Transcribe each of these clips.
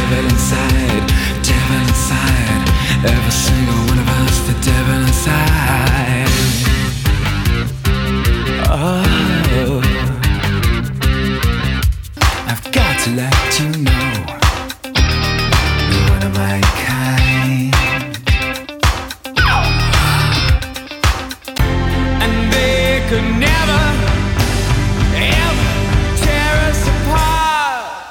devil inside, devil inside. Every single one of us, the devil inside. Oh, I've got to let you know, you're one of my kind. And they could never, ever tear us apart.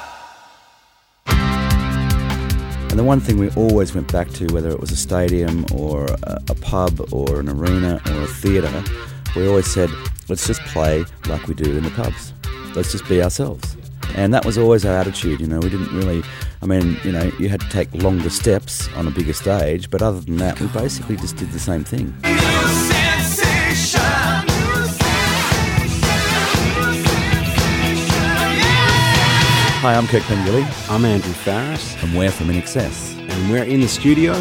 And the one thing we always went back to, whether it was a stadium or a pub or an arena or a theatre, we always said, let's just play like we do in the pubs. Let's just be ourselves. And that was always our attitude, you know. We didn't really, I mean, you know, you had to take longer steps on a bigger stage, but other than that, we basically just did the same thing. Hi, I'm Kirk Pengilly. I'm Andrew Farris. And we're from INXS. And we're in the studio.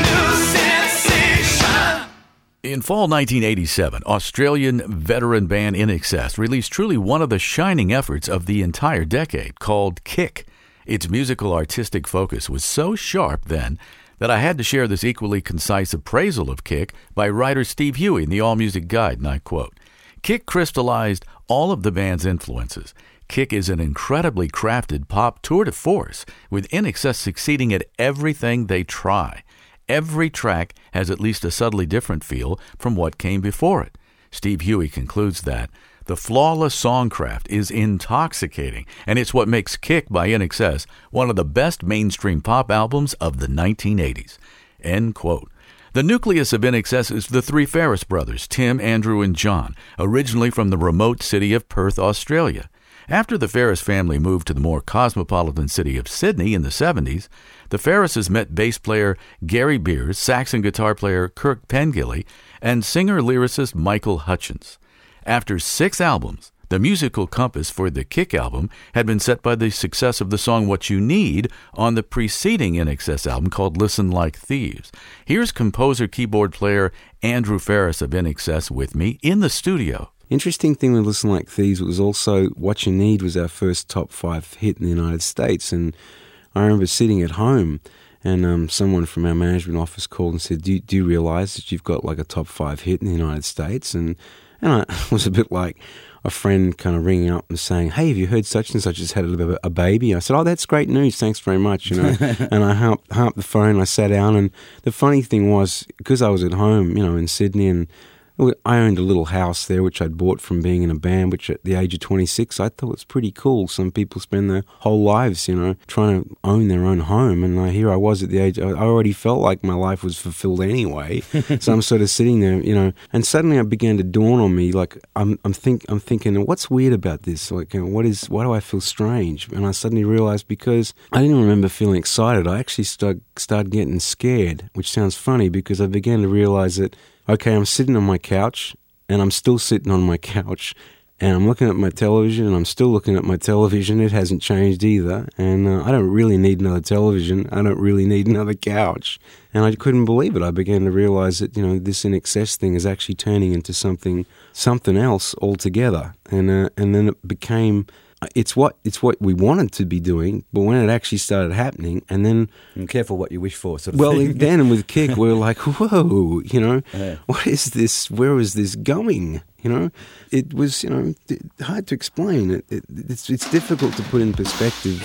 In fall 1987, Australian veteran band INXS released truly one of the shining efforts of the entire decade, called Kick. Its musical artistic focus was so sharp then that I had to share this equally concise appraisal of Kick by writer Steve Huey in the AllMusic Guide, and I quote, "Kick crystallized all of the band's influences. Kick is an incredibly crafted pop tour de force, with INXS succeeding at everything they try. Every track has at least a subtly different feel from what came before it." Steve Huey concludes that the flawless songcraft is intoxicating, and it's what makes Kick by INXS one of the best mainstream pop albums of the 1980s. End quote. The nucleus of INXS is the three Ferris brothers, Tim, Andrew, and John, originally from the remote city of Perth, Australia. After the Ferris family moved to the more cosmopolitan city of Sydney in the 70s, the Ferrises met bass player Gary Beers, sax and guitar player Kirk Pengilly, and singer-lyricist Michael Hutchence. After 6 albums, the musical compass for the Kick album had been set by the success of the song What You Need on the preceding INXS album called Listen Like Thieves. Here's composer-keyboard player Andrew Farris of INXS with me in the studio. Interesting thing with Listen Like Thieves was also What You Need was our first top 5 hit in the United States. And I remember sitting at home and someone from our management office called and said, do you realize that you've got like a top 5 hit in the United States? And I was a bit like a friend kind of ringing up and saying, hey, have you heard such and such has had a baby? I said, oh, that's great news. Thanks very much. You know, and I hung up the phone, I sat down. And the funny thing was, because I was at home, you know, in Sydney, and I owned a little house there, which I'd bought from being in a band, which at the age of 26, I thought was pretty cool. Some people spend their whole lives, you know, trying to own their own home. And here I was at the age, I already felt like my life was fulfilled anyway. So I'm sort of sitting there, you know, and suddenly it began to dawn on me, like, I'm thinking, what's weird about this? Like, you know, why do I feel strange? And I suddenly realized because I didn't remember feeling excited, I actually started getting scared, which sounds funny because I began to realize that, okay, I'm sitting on my couch, and I'm still sitting on my couch, and I'm looking at my television, and I'm still looking at my television. It hasn't changed either, and I don't really need another television. I don't really need another couch. And I couldn't believe it. I began to realize that, you know, this INXS thing is actually turning into something else altogether. And then it became... It's what we wanted to be doing, but when it actually started happening, and then... And careful what you wish for, sort of thing. Well, then with Kick, we were like, whoa, you know, What is this? Where is this going? You know, it was, you know, hard to explain. It's difficult to put in perspective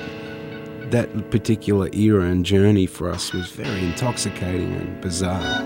that particular era and journey for us was very intoxicating and bizarre.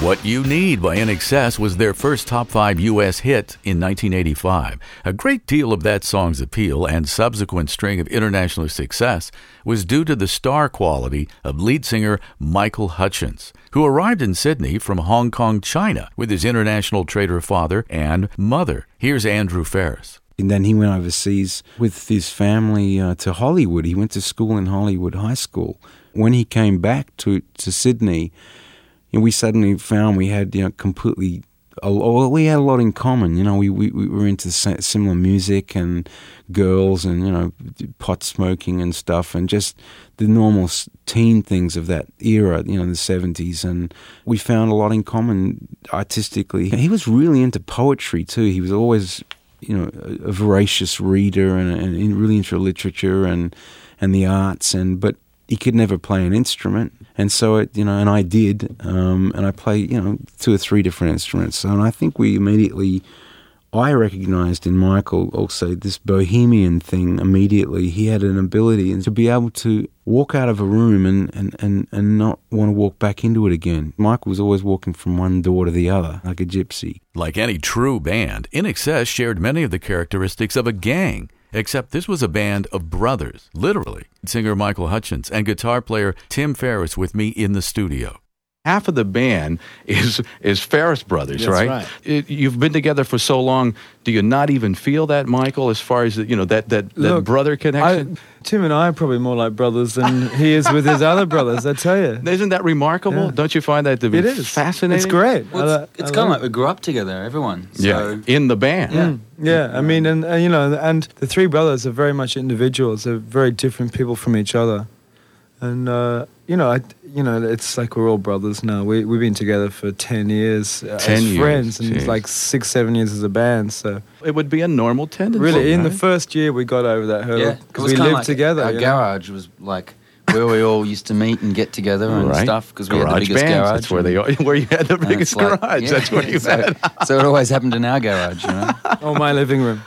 What You Need by INXS was their first top 5 U.S. hit in 1985. A great deal of that song's appeal and subsequent string of international success was due to the star quality of lead singer Michael Hutchence, who arrived in Sydney from Hong Kong, China, with his international trader father and mother. Here's Andrew Ferris. And then he went overseas with his family to Hollywood. He went to school in Hollywood High School. When he came back to Sydney, we suddenly found we had we had a lot in common. We were into similar music and girls and pot smoking and stuff, and just the normal teen things of that era, the 70s. And we found a lot in common artistically. He was really into poetry too. He was always a voracious reader and really into literature and the arts, but he could never play an instrument. And so, and I did, and I play, 2 or 3 different instruments. And I think I recognized in Michael also this bohemian thing immediately. He had an ability to be able to walk out of a room and not want to walk back into it again. Michael was always walking from one door to the other, like a gypsy. Like any true band, INXS shared many of the characteristics of a gang, except this was a band of brothers, literally. Singer Michael Hutchence and guitar player Tim Ferris with me in the studio. Half of the band is Ferris Brothers, right? You've been together for so long. Do you not even feel that, Michael, as far as that brother connection? Tim and I are probably more like brothers than he is with his other brothers, I tell you. Isn't that remarkable? Yeah. Don't you find that to be fascinating? It's great. Well, it's kind of like we grew up together, everyone. So. Yeah, in the band. Yeah. I mean, and the 3 brothers are very much individuals. They're very different people from each other. And, it's like we're all brothers now. We've been together for 10 years as friends, and it's like 6-7 years as a band. So it would be a normal tendency. Really, in the first year we got over that hurdle because we lived together. Our garage was like where we all used to meet and get together and stuff because we had the biggest garage. That's where where you had the biggest garage. That's where you had. So it always happened in our garage, or my living room.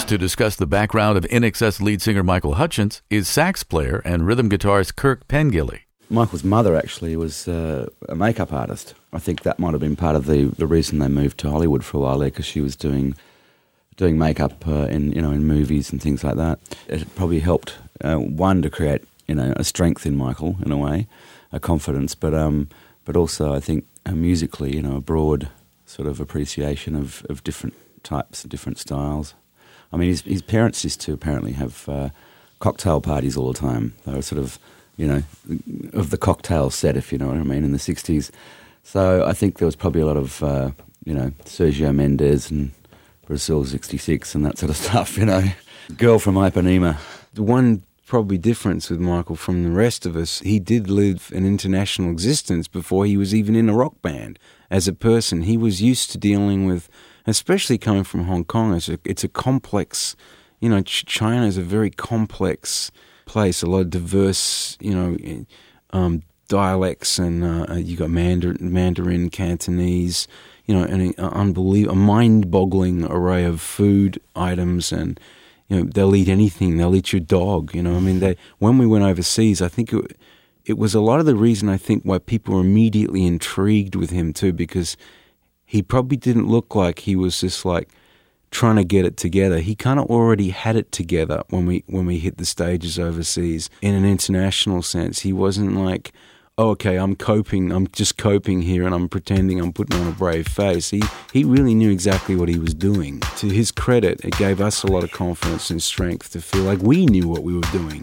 To discuss the background of INXS lead singer Michael Hutchence is sax player and rhythm guitarist Kirk Pengilly. Michael's mother actually was a makeup artist. I think that might have been part of the reason they moved to Hollywood for a while there, because she was doing makeup in movies and things like that. It probably helped one to create a strength in Michael in a way, a confidence, but also I think musically a broad sort of appreciation of different types, different styles. I mean, his parents used to apparently have cocktail parties all the time. They were sort of of the cocktail set, if you know what I mean, in the 60s. So I think there was probably a lot of, Sergio Mendes and Brazil 66 and that sort of stuff, Girl from Ipanema. The one probably difference with Michael from the rest of us, he did live an international existence before he was even in a rock band. As a person, he was used to dealing with, especially coming from Hong Kong, it's a complex, China is a very complex place, a lot of diverse, dialects, and you got Mandarin, Cantonese, a mind-boggling array of food items, and they'll eat anything. They'll eat your dog. When we went overseas, I think it was a lot of the reason I think why people were immediately intrigued with him too, because he probably didn't look like he was just like trying to get it together. He kind of already had it together when we hit the stages overseas. In an international sense, he wasn't like, oh, okay, I'm just coping here and I'm pretending I'm putting on a brave face. He really knew exactly what he was doing. To his credit, it gave us a lot of confidence and strength to feel like we knew what we were doing.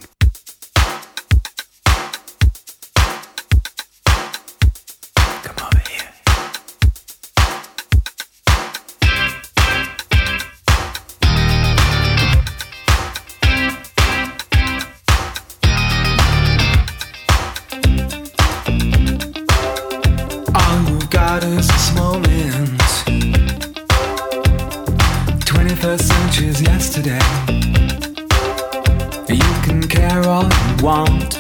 Is this moment 21st century's yesterday. You can care all you want,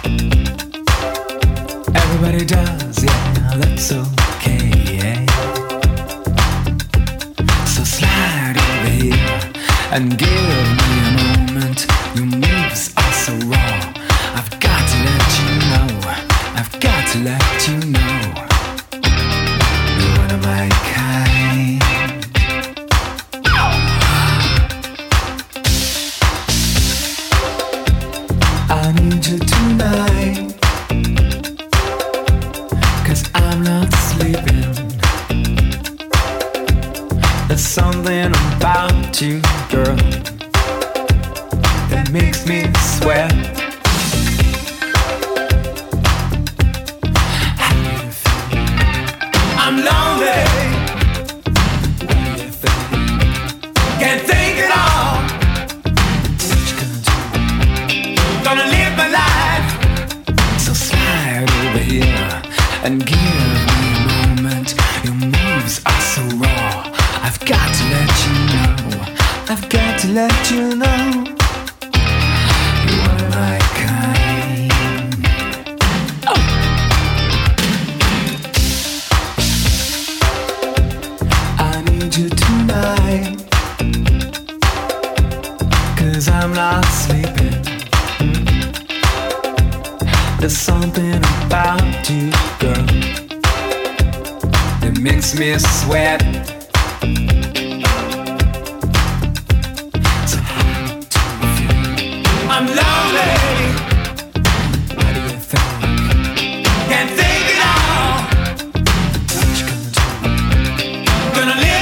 everybody does, yeah, that's okay. So slide over here and give me a moment. Your moves are so raw, I've got to let you know, I've got to let you know. My kind. I need you tonight, 'cause I'm not sleeping. There's something about you, girl, that makes me sweat. I'm lonely. What do you think? Can't think at all. What you gonna do? Gonna live my life. So slide over here and give me a moment. Your moves are so raw, I've got to let you know, I've got to let you know. You are my kind. You tonight, 'cause I'm not sleeping. There's something about you, girl, that makes me sweat. So how do you feel? I'm lonely. What do you think? Can't think at all. What you gonna do? Gonna live.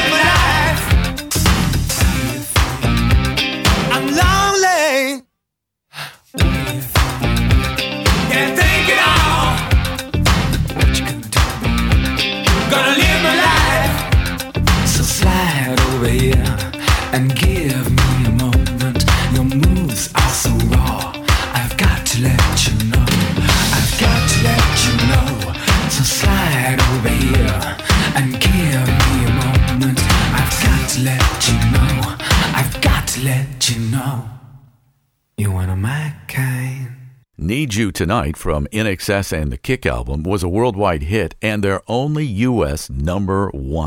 And give me a moment. Your moves are so raw, I've got to let you know, I've got to let you know. So slide over here and give me a moment. I've got to let you know, I've got to let you know. You're one of my kind. Need You Tonight from INXS and the Kick album was a worldwide hit and their only U.S. #1.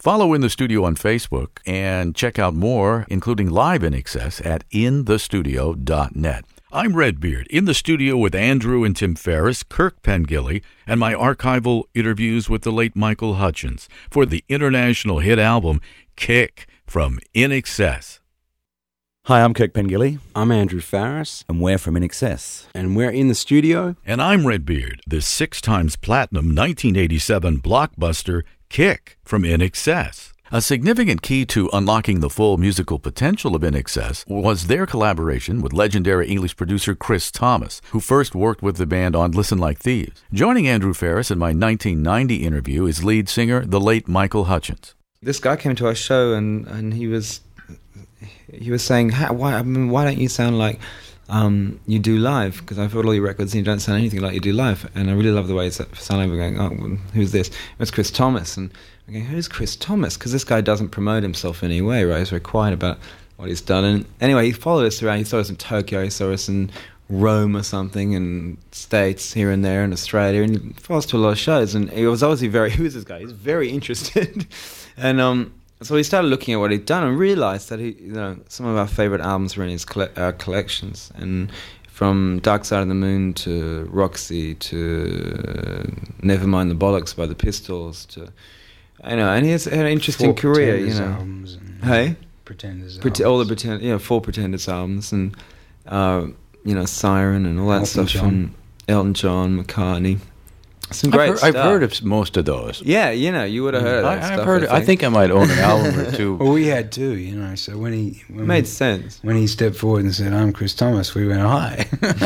Follow In the Studio on Facebook and check out more, including live INXS, at inthestudio.net. I'm Redbeard, in the studio with Andrew and Tim Ferriss, Kirk Pengilly, and my archival interviews with the late Michael Hutchence for the international hit album Kick from INXS. Hi, I'm Kirk Pengilly. I'm Andrew Farris. And we're from INXS. And we're in the studio. And I'm Redbeard, the 6 times platinum 1987 blockbuster Kick from INXS. A significant key to unlocking the full musical potential of INXS was their collaboration with legendary English producer Chris Thomas, who first worked with the band on Listen Like Thieves. Joining Andrew Farris in my 1990 interview is lead singer, the late Michael Hutchence. This guy came to our show and he was saying, why don't you sound like you do live? Because I've heard all your records and you don't sound anything like you do live. And I really love the way it sounded. We're going, oh, well, who's this? It's Chris Thomas. And I'm going, who's Chris Thomas? Because this guy doesn't promote himself in any way, right? He's very quiet about what he's done. And anyway, he followed us around. He saw us in Tokyo. He saw us in Rome or something, and States here and there, in Australia. And he followed us to a lot of shows. And he was obviously who's this guy? He's very interested. And so we started looking at what he'd done and realized that some of our favorite albums were in his collections, and from Dark Side of the Moon to Roxy to Nevermind the Bollocks by the Pistols to, and he has had an interesting career, albums and hey, Pretenders, all the 4 Pretenders albums, and Siren and all that Elton stuff John. from Elton John, McCartney. Some great stuff. I've heard of most of those. Yeah, you would have heard of that stuff. I've heard. I think I might own an album or two. Well, we had too, So when made sense. When he stepped forward and said, "I'm Chris Thomas," we went, "Hi,"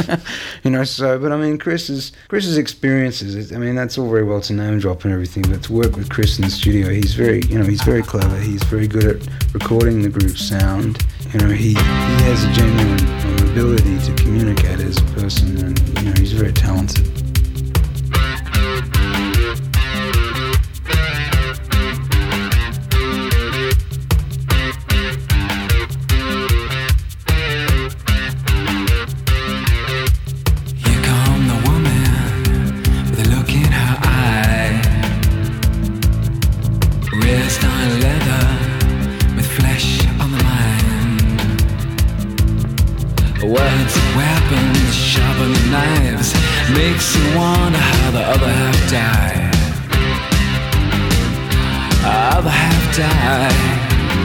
So, but I mean, Chris's experiences. I mean, that's all very well to name drop and everything, but to work with Chris in the studio, he's very clever. He's very good at recording the group's sound. He has a genuine ability to communicate as a person, and he's very talented. Words, weapons, sharpening knives, makes you wonder how the other half died. Other half died.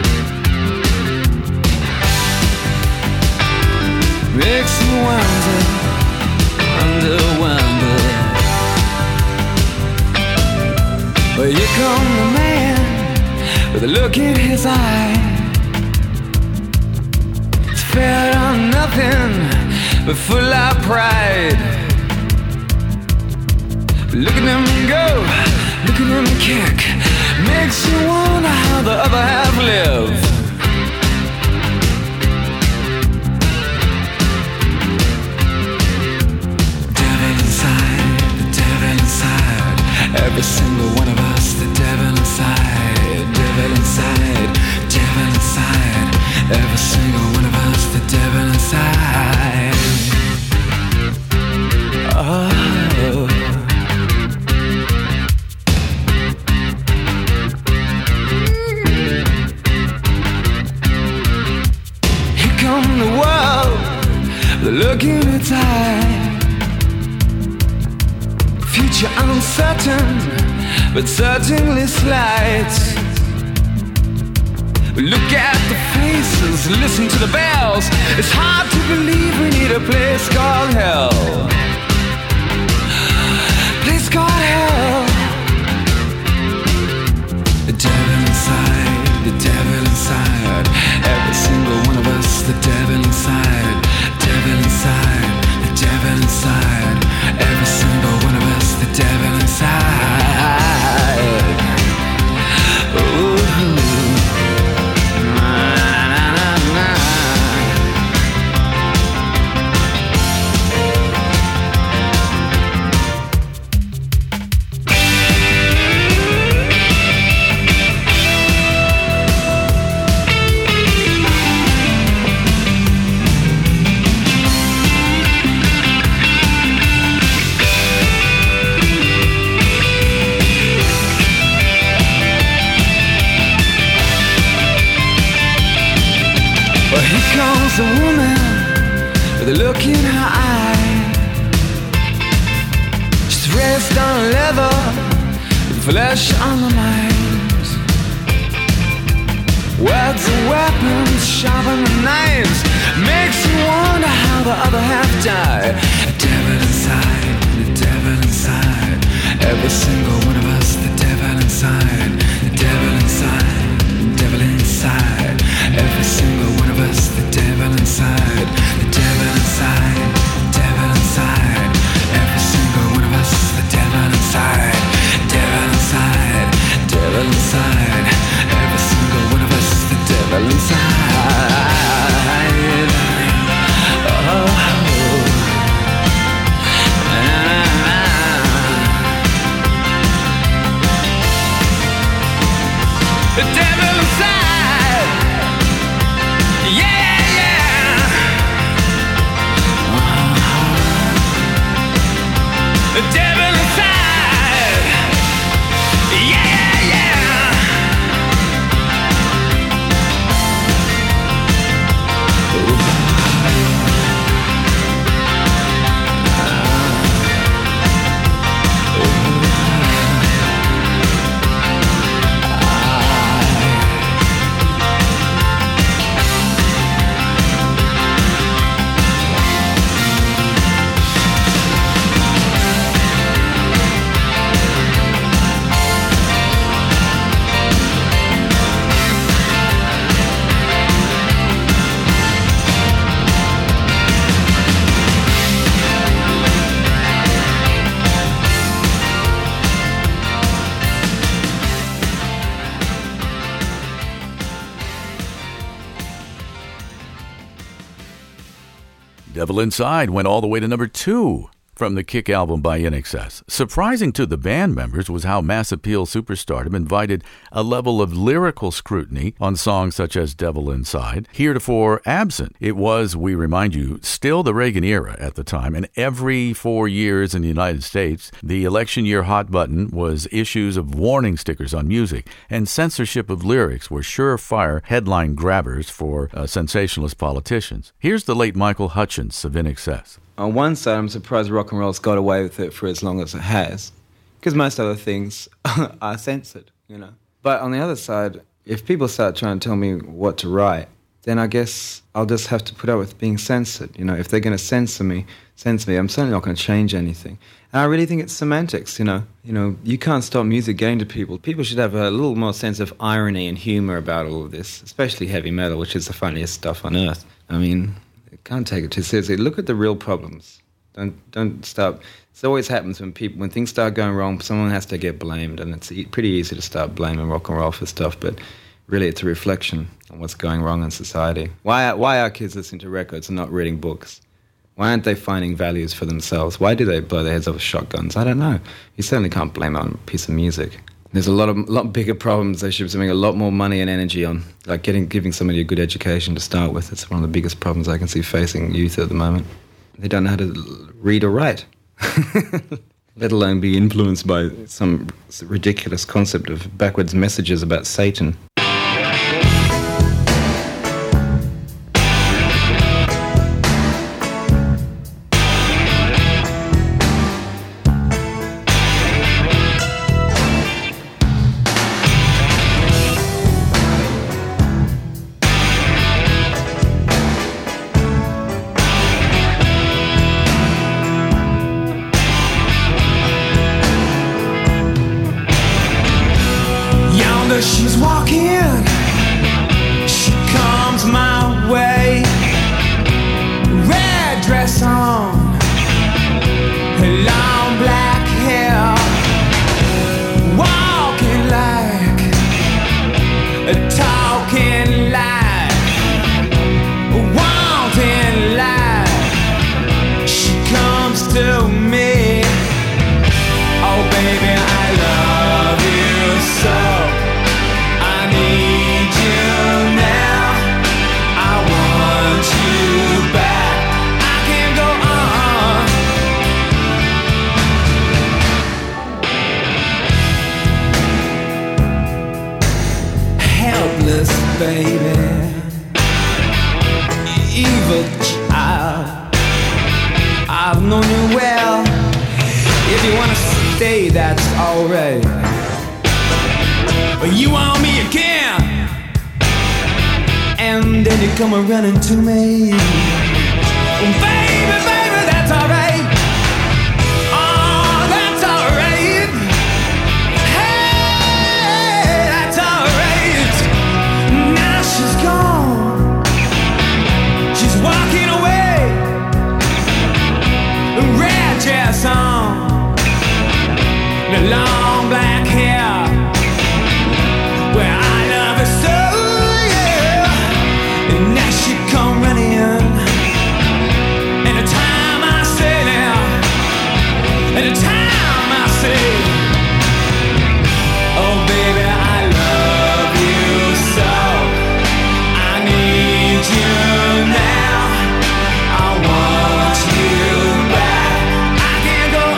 Makes you wonder. Well, here come the man with a look in his eye. Fed on nothing but full of pride. Look at him go, look at him kick. Makes you wonder how the other half live. The devil inside. Every single one of us, the devil inside. Devil inside, devil inside. Every single one of us, the devil inside. Oh. Here come the world, the look in its eye. Future uncertain, but certainly slight. Look at the faces, listen to the bells. It's hard to believe we need a place called hell. Place called hell. The devil inside, the devil inside. Every single one of us, the devil inside. Devil inside, the devil inside. Every single one of us, the devil inside. Ooh. rest on leather, flesh on the mind. Words are weapons, sharper than knives. Makes you wonder how the other half died. The devil inside, the devil inside. Every single one of us, the devil inside. The devil inside, the devil inside. Every single one of us, the devil inside. The devil inside, the devil inside. Every single one of us, the devil inside. Devil inside, devil inside. Every single one of us, the devil inside. The devil inside. Yeah, yeah. The devil inside. Yeah, yeah. Devil Inside went all the way to number 2 from the Kick album by INXS. Surprising to the band members was how Mass Appeal superstardom invited a level of lyrical scrutiny on songs such as Devil Inside, heretofore absent. It was, we remind you, still the Reagan era at the time, and every 4 years in the United States, the election year hot button was issues of warning stickers on music, and censorship of lyrics were surefire headline grabbers for sensationalist politicians. Here's the late Michael Hutchence of INXS. On one side, I'm surprised rock and roll's got away with it for as long as it has, because most other things are censored, you know. But on the other side, if people start trying to tell me what to write, then I guess I'll just have to put up with being censored. You know, if they're going to censor me, I'm certainly not going to change anything. And I really think it's semantics, you know. You can't stop music getting to people. People should have a little more sense of irony and humor about all of this, especially heavy metal, which is the funniest stuff on earth. I mean, can't take it too seriously. Look at the real problems. Don't stop. It always happens when things start going wrong, someone has to get blamed, and it's pretty easy to start blaming rock and roll for stuff, but really it's a reflection on what's going wrong in society. Why are kids listening to records and not reading books? Why aren't they finding values for themselves? Why do they blow their heads off with shotguns? I don't know. You certainly can't blame it on a piece of music. There's a lot bigger problems they should be spending a lot more money and energy on, like giving somebody a good education to start with. It's one of the biggest problems I can see facing youth at the moment. They don't know how to read or write, let alone be influenced by some ridiculous concept of backwards messages about Satan. She's walking, she comes my way. Red dress on, long black hair. Walking like, talking like, wanting like. She comes to me. Oh baby, I love you so. Baby, evil child, I've known you well. If you wanna stay, that's alright. But you want me again, and then you come running to me. Baby, baby, that's alright. Oh, that's alright. Hey, that's alright. Now she's gone. She's walking away. Red dress on, the long black hair. Well, I love her so, yeah. And now she come running in. And the time I say now, and the time I say, oh baby, I love you so. I need you now. I want you back. I can't go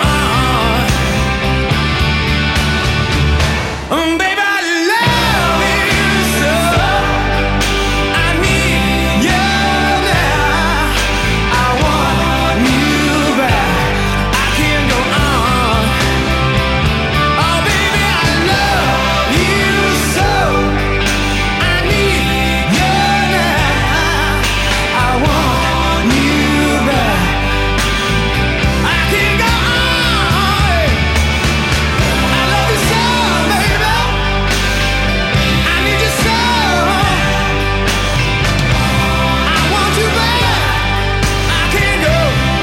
on. Baby, I love you so. I need you now. I want you back. I can't go on. Oh baby, I love you so. I need you now. I want you back. I can't go on. I love you so, baby. I need you so. I want you back. I can't go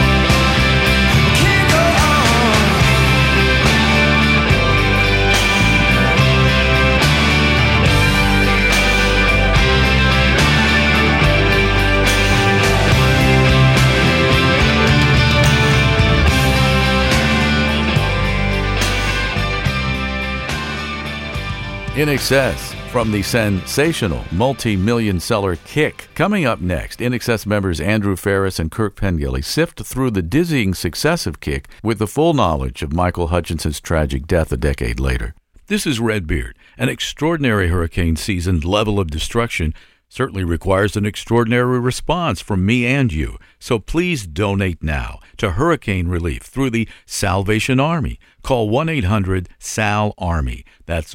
In Excess from the sensational multi-million seller Kick. Coming up next, In Excess members Andrew Farriss and Kirk Pengilly sift through the dizzying success of Kick with the full knowledge of Michael Hutchinson's tragic death a decade later. This is Redbeard. An extraordinary hurricane season's level of destruction certainly requires an extraordinary response from me and you. So please donate now to hurricane relief through the Salvation Army. Call 1-800-SAL-ARMY. That's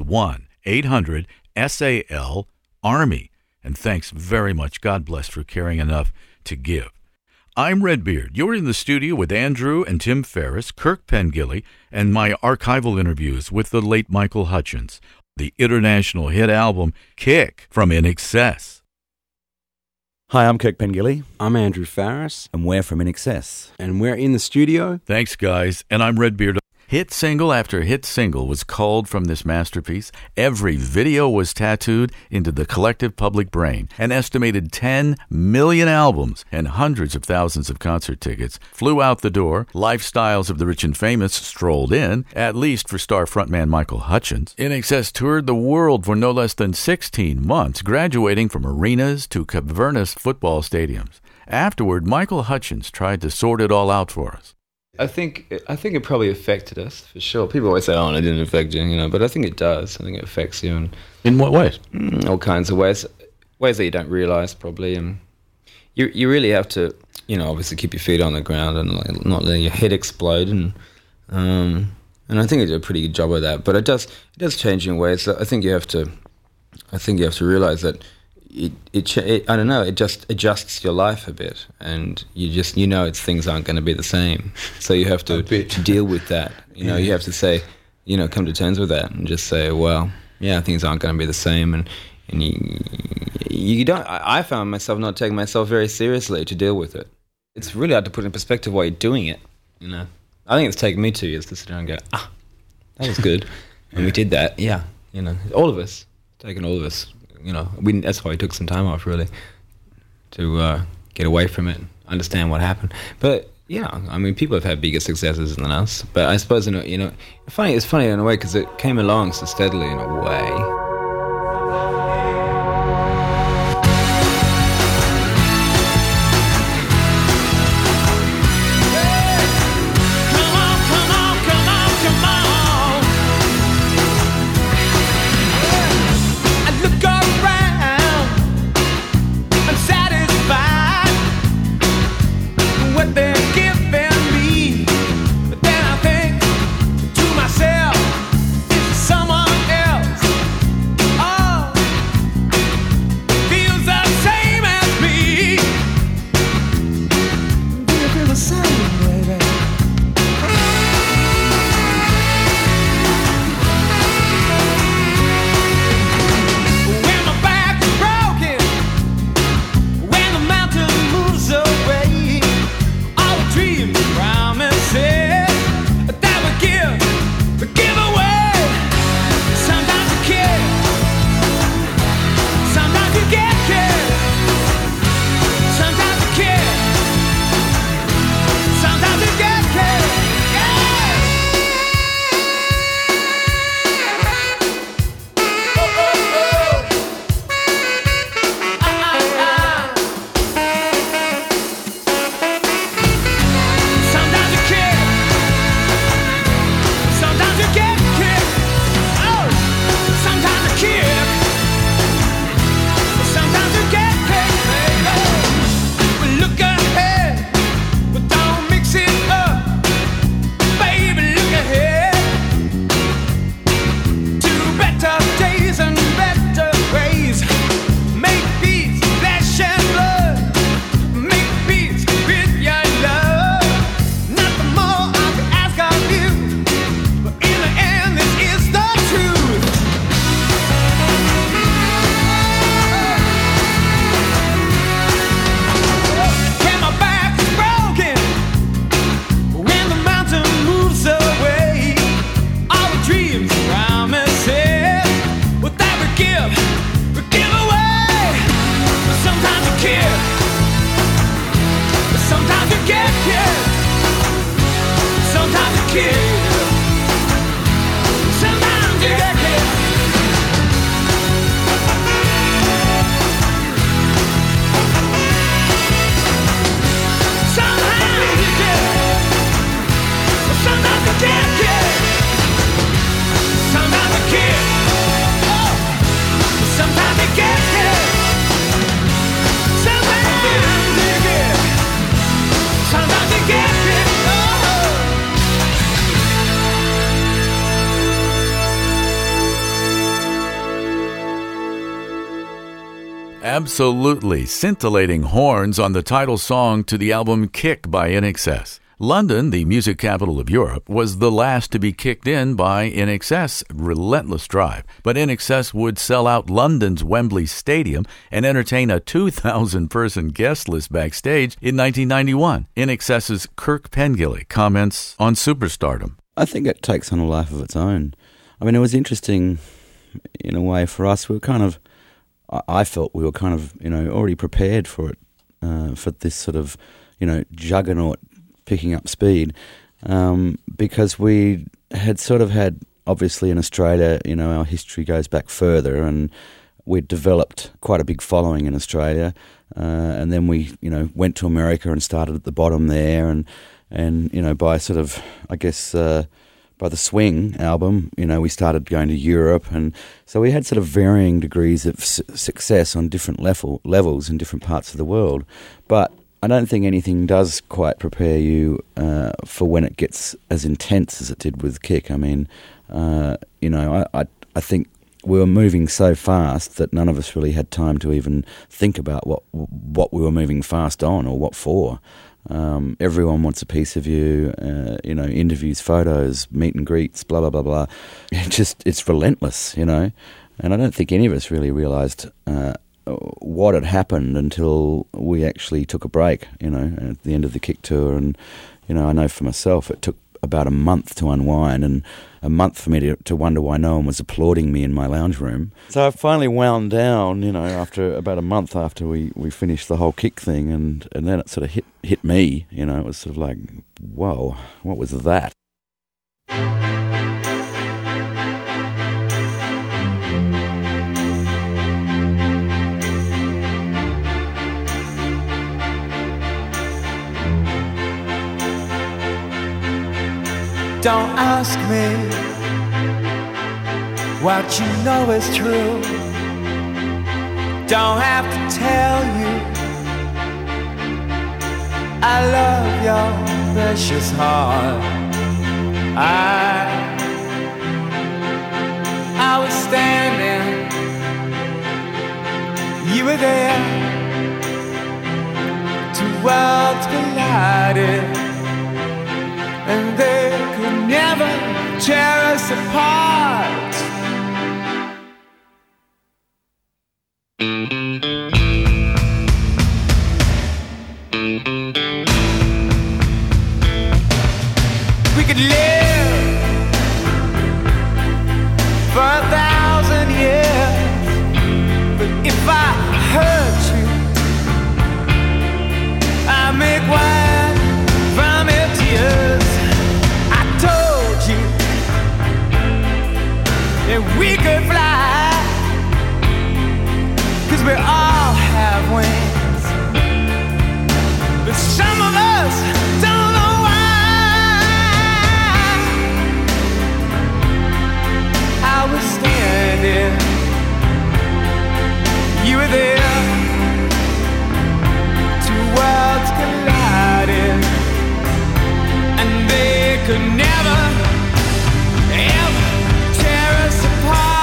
1-800-SAL-ARMY. And thanks very much. God bless for caring enough to give. I'm Redbeard. You're in the studio with Andrew and Tim Farriss, Kirk Pengilly, and my archival interviews with the late Michael Hutchins. The international hit album Kick from In Excess. Hi, I'm Kirk Pengilly. I'm Andrew Farriss. And we're from In Excess. And we're in the studio. Thanks, guys. And I'm Redbeard. Hit single after hit single was culled from this masterpiece. Every video was tattooed into the collective public brain. An estimated 10 million albums and hundreds of thousands of concert tickets flew out the door. Lifestyles of the rich and famous strolled in, at least for star frontman Michael Hutchins. In Excess toured the world for no less than 16 months, graduating from arenas to cavernous football stadiums. Afterward, Michael Hutchins tried to sort it all out for us. I think it probably affected us, for sure. People always say, oh, it didn't affect you, but I think it does. I think it affects you. And in what ways? All kinds of ways. Ways that you don't realise, probably. And you really have to, obviously keep your feet on the ground and not let your head explode. And I think it did a pretty good job of that. But it does change in ways that I think you have to realise that it just adjusts your life a bit, and things aren't going to be the same, so you have to deal with that. You have to say, come to terms with that and just say, well, yeah, things aren't going to be the same, and you don't. I found myself not taking myself very seriously to deal with it. It's really hard to put in perspective while you're doing it. I think it's taken me 2 years to sit down and go, that was good, and we did that. Yeah, all of us, taken all of us. That's why we took some time off, really, to get away from it, understand what happened. But people have had bigger successes than us. But I suppose, it's funny in a way because it came along so steadily in a way. What they're giving me, but then I think to myself. Absolutely scintillating horns on the title song to the album Kick by INXS. London, the music capital of Europe, was the last to be kicked in by INXS' relentless drive. But INXS would sell out London's Wembley Stadium and entertain a 2,000-person guest list backstage in 1991. INXS's Kirk Pengilly comments on superstardom. I think it takes on a life of its own. I mean, it was interesting in a way for us. We were kind of, I felt we were kind of, already prepared for it, for this sort of, juggernaut picking up speed, because we had sort of had, obviously in Australia, our history goes back further, and we'd developed quite a big following in Australia, and then we, went to America and started at the bottom there, and by sort of, I guess, by the Swing album, we started going to Europe, and so we had sort of varying degrees of success on different levels in different parts of the world, but I don't think anything does quite prepare you for when it gets as intense as it did with Kick. I mean, I think we were moving so fast that none of us really had time to even think about what we were moving fast on or what for. Everyone wants a piece of you, interviews, photos, meet and greets, blah, blah, blah, blah. It's relentless, and I don't think any of us really realised what had happened until we actually took a break, at the end of the Kick tour. And, I know for myself it took about a month to unwind and a month for me to wonder why no one was applauding me in my lounge room. So I finally wound down, after about a month after we finished the whole Kick thing, and then it sort of hit me, it was sort of like, whoa, what was that? Don't ask me what you know is true. Don't have to tell you I love your precious heart. I was standing, you were there. Two worlds collided, and they could never tear us apart. We could live for 1,000 years, but if I hurt you, I make wine from your tears. And we could fly, 'cause we all have wings, but some of us don't know why. I was standing, you were there. Two worlds collided, and they could never, ever tear us apart.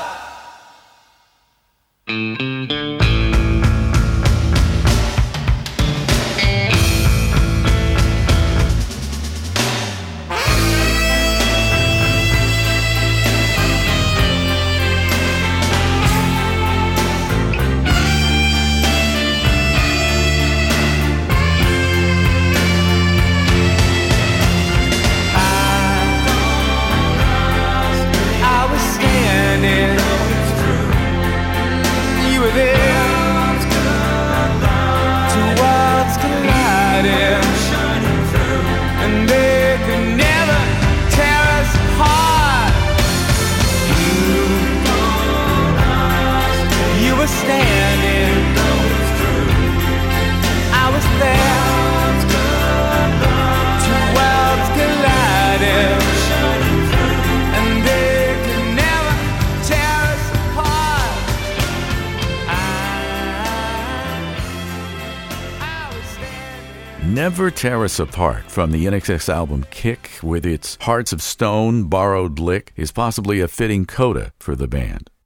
Never Tear Us Apart from the INXS album Kick, with its Hearts of Stone borrowed lick, is possibly a fitting coda for the band.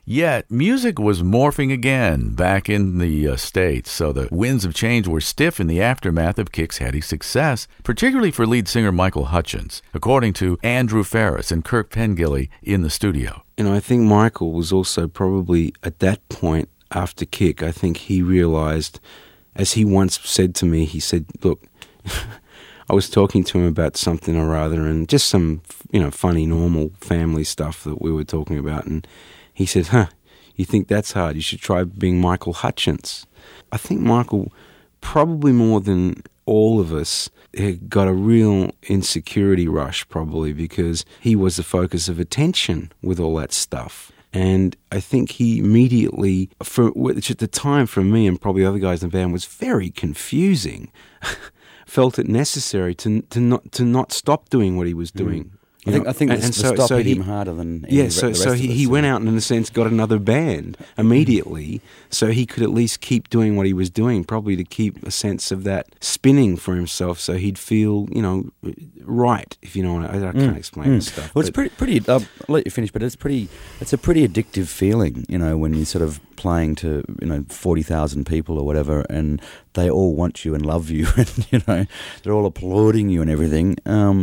Yet, music was morphing again back in the States, so the winds of change were stiff in the aftermath of Kick's heady success, particularly for lead singer Michael Hutchence, according to Andrew Farriss and Kirk Pengilly in the studio. I think Michael was also probably at that point after Kick, I think he realized, as he once said to me, he said, look, I was talking to him about something or other and just some, funny, normal family stuff that we were talking about, and he said, you think that's hard? You should try being Michael Hutchence. I think Michael, probably more than all of us, got a real insecurity rush probably because he was the focus of attention with all that stuff. And I think he immediately, which at the time for me and probably other guys in the band was very confusing, felt it necessary to not stop doing what he was doing. I think the stop hit him harder than the rest of us. He went out and in a sense got another band immediately, so he could at least keep doing what he was doing, probably to keep a sense of that spinning for himself, so he'd feel right. If you know what I can't explain this stuff. Well, it's pretty. I'll let you finish, but it's a pretty addictive feeling, when you're sort of playing to 40,000 people or whatever, and they all want you and love you, and they're all applauding you and everything.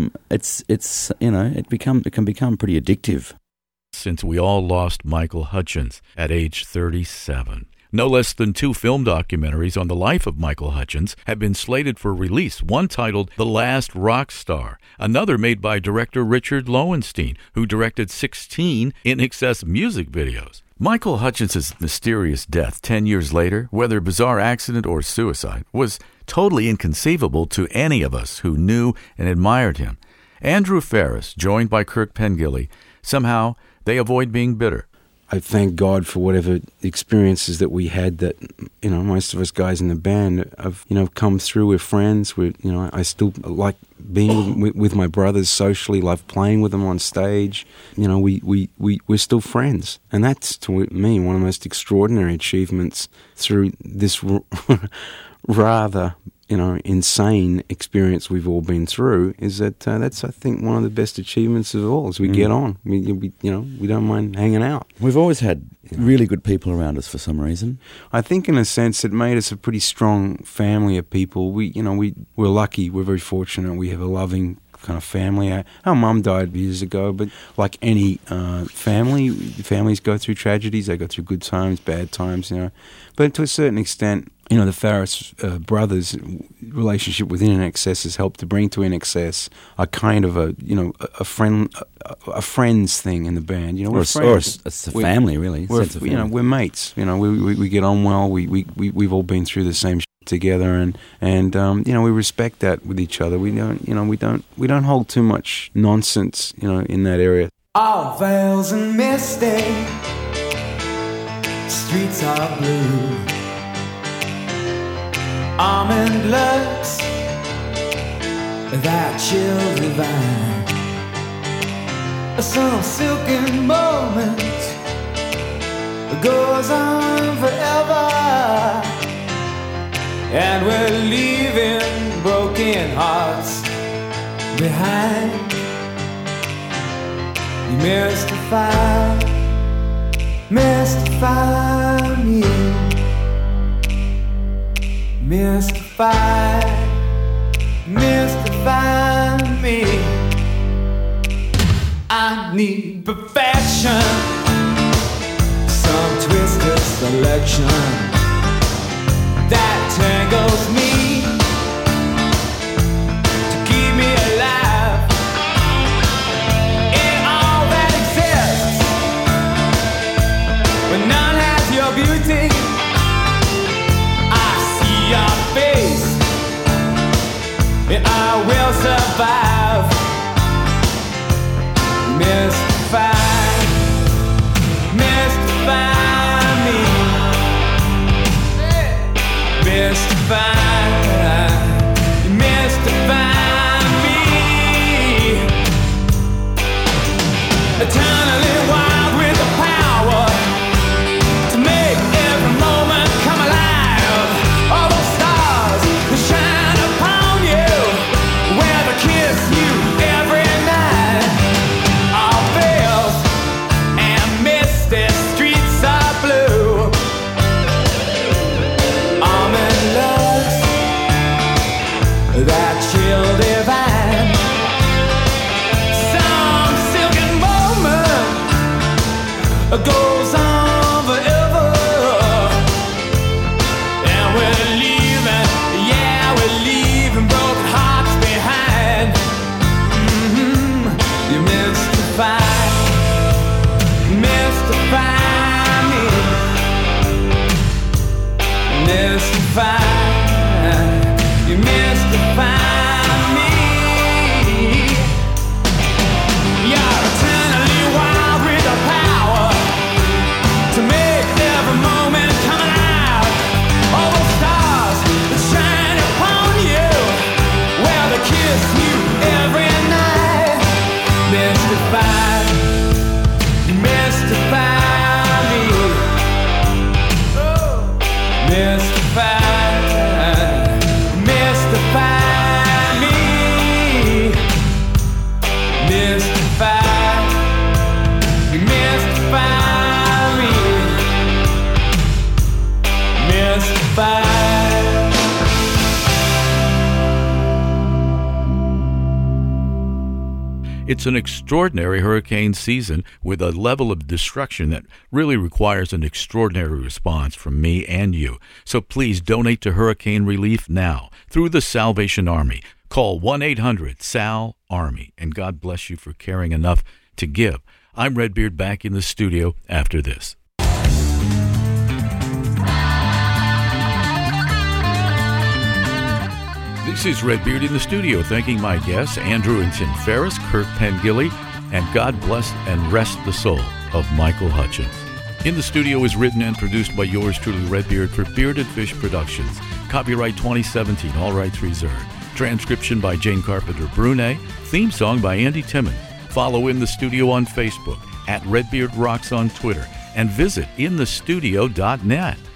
It can become pretty addictive. Since we all lost Michael Hutchence at age 37. No less than 2 film documentaries on the life of Michael Hutchence have been slated for release, one titled The Last Rock Star, another made by director Richard Lowenstein, who directed 16 INXS music videos. Michael Hutchence's mysterious death 10 years later, whether bizarre accident or suicide, was totally inconceivable to any of us who knew and admired him. Andrew Farriss, joined by Kirk Pengilly, somehow they avoid being bitter. I thank God for whatever experiences that we had that, most of us guys in the band have, come through. We're friends. I still like being with my brothers socially, love playing with them on stage. We're still friends. And that's, to me, one of the most extraordinary achievements through this rather insane experience we've all been through, is that that's, I think, one of the best achievements of all as we get on. We don't mind hanging out. We've always had really good people around us for some reason. I think in a sense it made us a pretty strong family of people. We're lucky, we're very fortunate, we have a loving kind of family. Our mum died years ago, but like any families go through tragedies, they go through good times, bad times, But to a certain extent, the Farriss brothers' relationship with INXS has helped to bring to INXS a kind of a friends thing in the band. We're friends. It's a family, really. We're mates. We get on well. We've all been through the same shit together, and we respect that with each other. We don't hold too much nonsense, in that area. All veils and misty, streets are blue. Almond looks that chill divine. Some silken moment goes on forever, and we're leaving broken hearts behind. You mystify me. Mystify me. I need perfection, some twisted selection that tangles me to keep me alive in all that exists, but none has your beauty. Your face, and I will survive. Mystify me. goes on forever. And we're leaving, yeah, we're leaving broken hearts behind. You mystify me, mystify, you mystify me. You're eternally wild with the power to make every moment come alive. All the stars that shine upon you, well, they kiss you every night. Mystify, mystify me, mystify, mystify me, mystify, mystify me, mystify. It's an extraordinary hurricane season with a level of destruction that really requires an extraordinary response from me and you. So please donate to hurricane relief now through the Salvation Army. Call 1-800-SAL-ARMY, and God bless you for caring enough to give. I'm Redbeard, back in the studio after this. This is Redbeard in the studio, thanking my guests, Andrew and Tim Ferriss, Kurt Pengilly, and God bless and rest the soul of Michael Hutchence. In the Studio is written and produced by yours truly, Redbeard, for Bearded Fish Productions. Copyright 2017, all rights reserved. Transcription by Jane Carpenter Brunet. Theme song by Andy Timmon. Follow In the Studio on Facebook, at Redbeard Rocks on Twitter, and visit inthestudio.net.